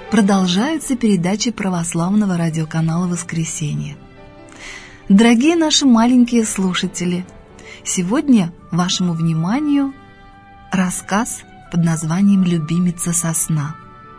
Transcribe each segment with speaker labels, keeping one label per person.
Speaker 1: Продолжаются передачи православного радиоканала «Воскресенье». Дорогие наши маленькие слушатели, сегодня вашему вниманию рассказ под названием «Любимица сосна».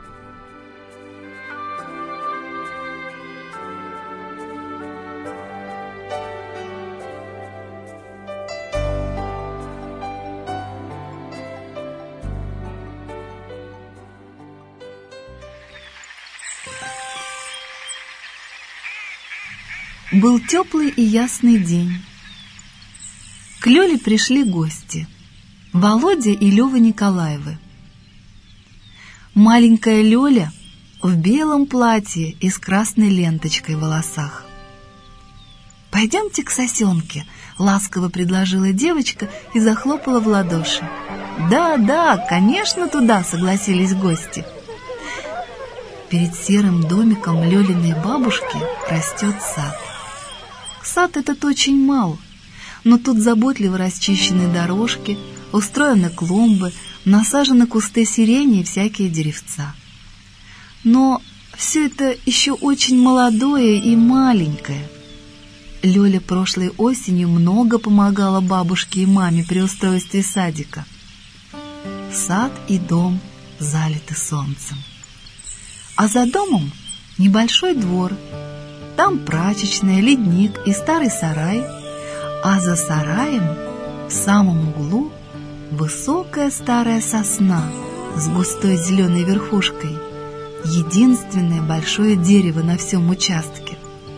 Speaker 1: Был теплый и ясный день. К Лёле пришли гости — Володя и Лёва Николаевы. Маленькая Лёля в белом платье и с красной ленточкой в волосах. «Пойдемте к сосенке», — ласково предложила девочка и захлопала в ладоши. «Да, конечно, туда», — согласились гости. Перед серым домиком Лёлиной бабушки растет сад. Сад этот очень мал, но тут заботливо расчищены дорожки, устроены клумбы, насажены кусты сирени и всякие деревца. Но все это еще очень молодое и маленькое. Лёля прошлой осенью много помогала бабушке и маме при устройстве садика. Сад и дом залиты солнцем. А за домом небольшой двор. Там прачечная, ледник и старый сарай, а за сараем в самом углу высокая старая сосна с густой зеленой верхушкой, единственное большое дерево на всем участке.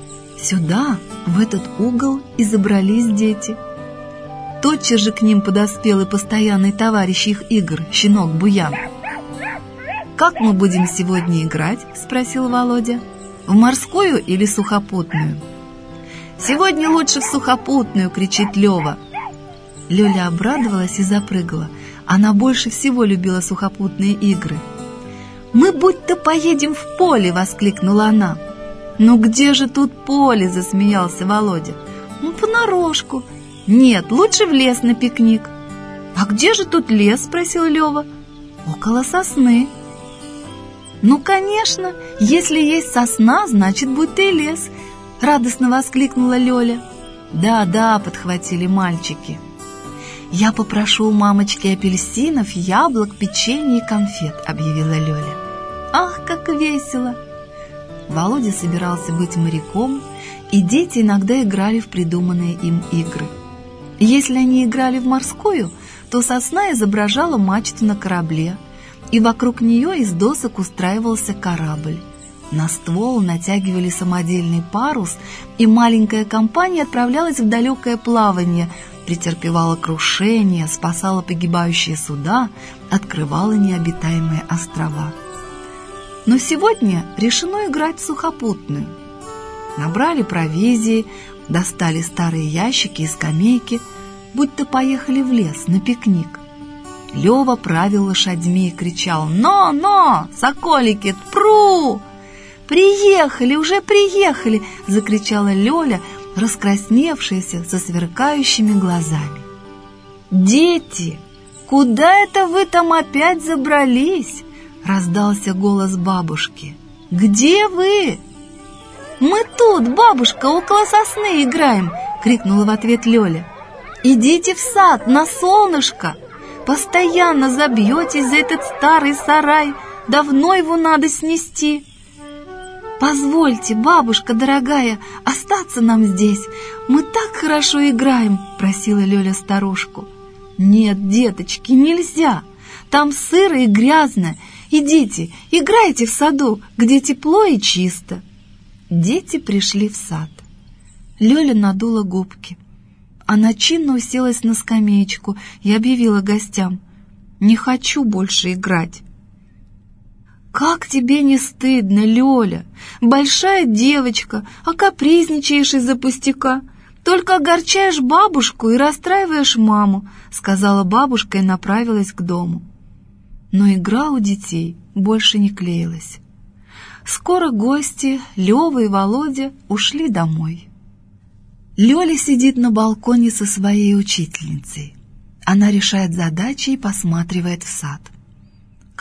Speaker 1: Сюда, в этот угол, и забрались дети. Тотчас же к ним подоспел и постоянный товарищ их игр, щенок Буян. «Как мы будем сегодня играть?» — спросил Володя. «В морскую или сухопутную?» «Сегодня лучше в сухопутную!» — кричит Лёва. Лёля обрадовалась и запрыгала. Она больше всего любила сухопутные игры. «Мы будто поедем в поле!» — воскликнула она. «Ну где же тут поле?» — засмеялся Володя. «Ну, понарошку». «Нет, лучше в лес на пикник». «А где же тут лес?» — спросил Лёва. «Около сосны». «Ну, конечно, если есть сосна, значит, будто и лес», — радостно воскликнула Лёля. «Да», — подхватили мальчики. «Я попрошу у мамочки апельсинов, яблок, печенья и конфет», — объявила Лёля. «Ах, как весело!» Володя собирался быть моряком, и дети иногда играли в придуманные им игры. Если они играли в морскую, то сосна изображала мачту на корабле, и вокруг нее из досок устраивался корабль. На ствол натягивали самодельный парус, и маленькая компания отправлялась в далекое плавание, претерпевала крушение, спасала погибающие суда, открывала необитаемые острова. Но сегодня решено играть в сухопутную. Набрали провизии, достали старые ящики и скамейки, будто поехали в лес на пикник. Лёва правил лошадьми и кричал: «Но, соколики, тпру!» «Приехали, уже приехали!» — закричала Лёля, раскрасневшаяся, со сверкающими глазами. «Дети, куда это вы там опять забрались?» — раздался голос бабушки. «Где вы?» «Мы тут, бабушка, около сосны играем!» — крикнула в ответ Лёля. «Идите в сад, на солнышко! Постоянно забьетесь за этот старый сарай, давно его надо снести!» «Позвольте, бабушка дорогая, остаться нам здесь, мы так хорошо играем!» — просила Лёля старушку. «Нет, деточки, нельзя, там сыро и грязно, идите, играйте в саду, где тепло и чисто!» Дети пришли в сад. Лёля надула губки. Она чинно уселась на скамеечку и объявила гостям: «Не хочу больше играть». «Как тебе не стыдно, Лёля? Большая девочка, а капризничаешь из-за пустяка. Только огорчаешь бабушку и расстраиваешь маму», — сказала бабушка и направилась к дому. Но игра у детей больше не клеилась. Скоро гости, Лёва и Володя, ушли домой. Лёля сидит на балконе со своей учительницей. Она решает задачи и посматривает в сад.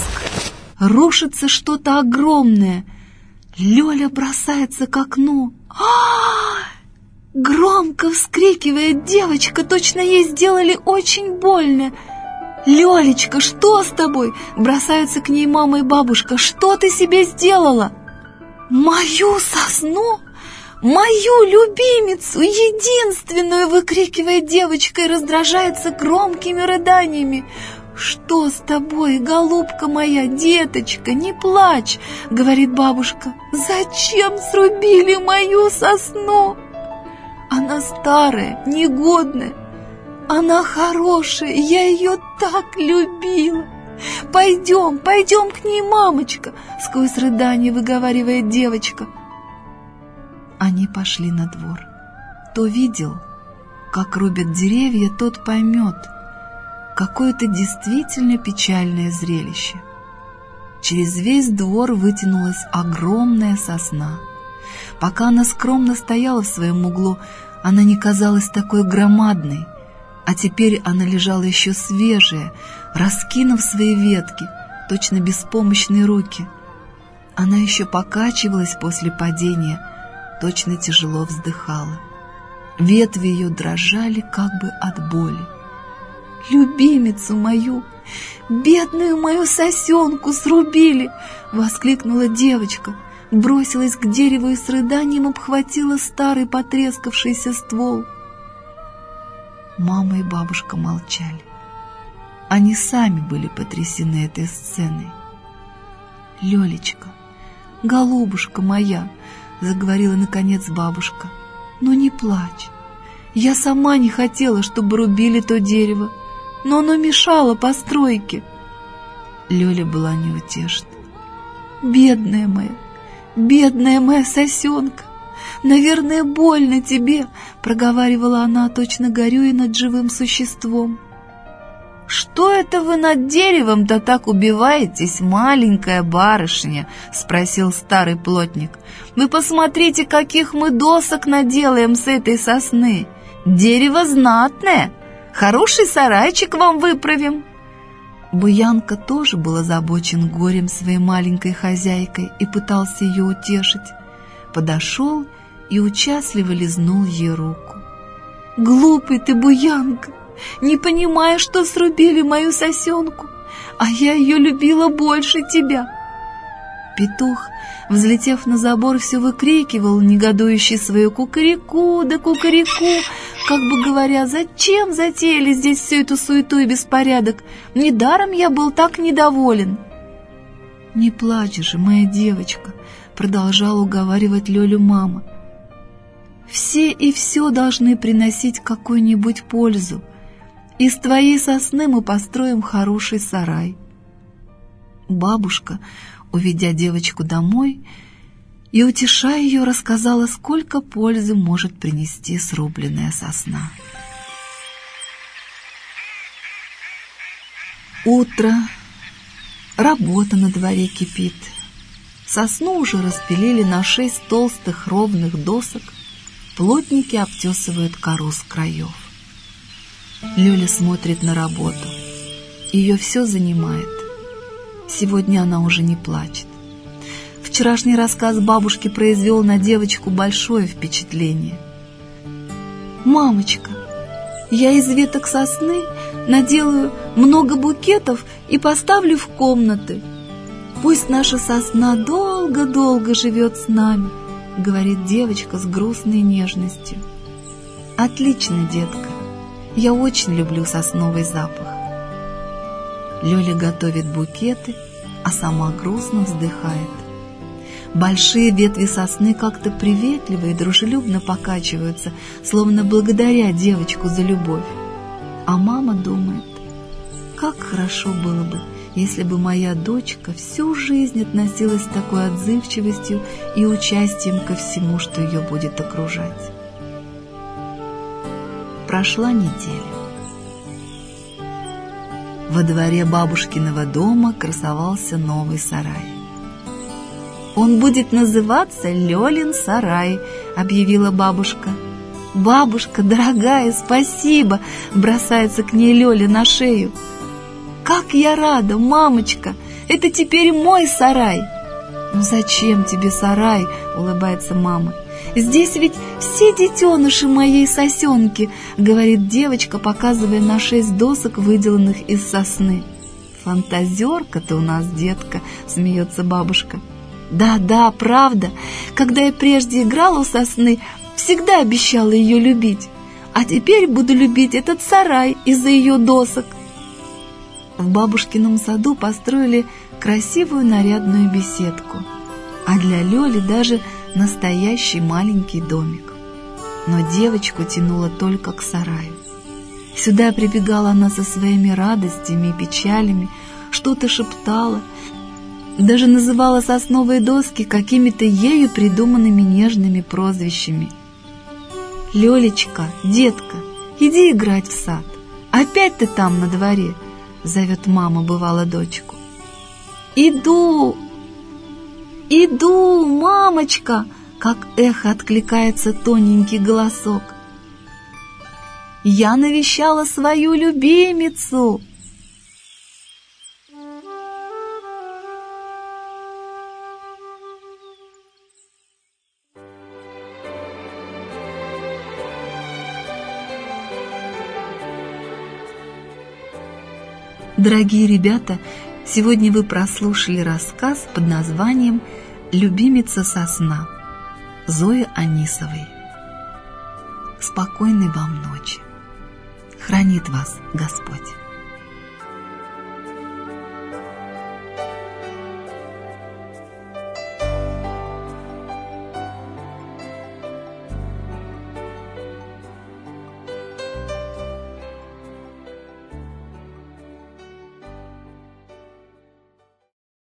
Speaker 1: треск. Рушится что-то огромное. Лёля бросается к окну. Громко вскрикивает девочка, точно ей сделали очень больно. «Лёлечка, что с тобой?» Бросаются к ней мама и бабушка. «Что ты себе сделала?» «Мою сосну? «Мою любимицу, единственную!» — выкрикивает девочка и раздражается громкими рыданиями. «Что с тобой, голубка моя, деточка, не плачь!» — говорит бабушка. «Зачем срубили мою сосну? Она старая, негодная. Она хорошая, я ее так любила. Пойдем к ней, мамочка!» — сквозь рыдание выговаривает девочка. Они пошли на двор. Кто видел, как рубят деревья, тот поймет, какое-то действительно печальное зрелище. Через весь двор вытянулась огромная сосна. Пока она скромно стояла в своем углу, она не казалась такой громадной, а теперь она лежала еще свежая, раскинув свои ветки, точно беспомощные руки. Она еще покачивалась после падения, точно тяжело вздыхала. Ветви ее дрожали как бы от боли. «Любимицу мою, бедную мою сосенку срубили!» — воскликнула девочка, бросилась к дереву и с рыданием обхватила старый потрескавшийся ствол. Мама и бабушка молчали. Они сами были потрясены этой сценой. «Лёлечка, голубушка моя!» — заговорила наконец бабушка. «Ну не плачь. Я сама не хотела, чтобы рубили то дерево, но оно мешало постройке». Лёля была неутешна. «Бедная моя сосенка, наверное, больно тебе», — проговаривала она, точно горюя над живым существом. «Что это вы над деревом-то так убиваетесь, маленькая барышня?» — спросил старый плотник. «Вы посмотрите, каких мы досок наделаем с этой сосны. Дерево знатное, хороший сарайчик вам выправим». Буянка тоже был озабочен горем своей маленькой хозяйкой и пытался ее утешить. Подошел и участливо лизнул ей руку. «Глупый ты, Буянка, не понимая, что срубили мою сосенку, а я ее любила больше тебя». Петух, взлетев на забор, все выкрикивал негодующий свою кукареку да кукареку, как бы говоря: «Зачем затеяли здесь всю эту суету и беспорядок? Недаром я был так недоволен». «Не плачь же, моя девочка», — продолжала уговаривать Лёлю мама. «Все и все должны приносить какую-нибудь пользу. Из твоей сосны мы построим хороший сарай». Бабушка, уведя девочку домой и, утешая ее, рассказала, сколько пользы может принести срубленная сосна. Утро. Работа на дворе кипит. Сосну уже распилили на 6 толстых ровных досок. Плотники обтесывают кору с краев. Лёля смотрит на работу. Ее все занимает. Сегодня она уже не плачет. Вчерашний рассказ бабушки произвел на девочку большое впечатление. «Мамочка, я из веток сосны наделаю много букетов и поставлю в комнаты. Пусть наша сосна долго-долго живет с нами», — говорит девочка с грустной нежностью. «Отлично, детка. Я очень люблю сосновый запах». Лёля готовит букеты, а сама грустно вздыхает. Большие ветви сосны как-то приветливо и дружелюбно покачиваются, словно благодаря девочку за любовь. А мама думает: как хорошо было бы, если бы моя дочка всю жизнь относилась с такой отзывчивостью и участием ко всему, что ее будет окружать. Прошла неделя. Во дворе бабушкиного дома красовался новый сарай. «Он будет называться Лёлин сарай», — объявила бабушка. «Бабушка, дорогая, спасибо!» — бросается к ней Лёля на шею. «Как я рада, мамочка! Это теперь мой сарай!» «Ну зачем тебе сарай?» — улыбается мама. «Здесь ведь все детеныши моей сосенки», — говорит девочка, показывая на 6 досок, выделанных из сосны. «Фантазерка ты у нас, детка», — смеется бабушка. Да, правда, когда я прежде играла у сосны, всегда обещала ее любить, а теперь буду любить этот сарай из-за ее досок. В бабушкином саду построили красивую нарядную беседку, а для Лёли даже настоящий маленький домик. Но девочку тянуло только к сараю. Сюда прибегала она со своими радостями и печалями, что-то шептала, даже называла сосновые доски какими-то ею придуманными нежными прозвищами. «Лёлечка, детка, иди играть в сад. Опять ты там на дворе», — зовет мама бывало дочку. «Иду, мамочка», — как эхо откликается тоненький голосок. «Я навещала свою любимицу». Дорогие ребята, сегодня вы прослушали рассказ под названием «Любимица сосна» Зои Анисовой. Спокойной вам ночи. Хранит вас Господь.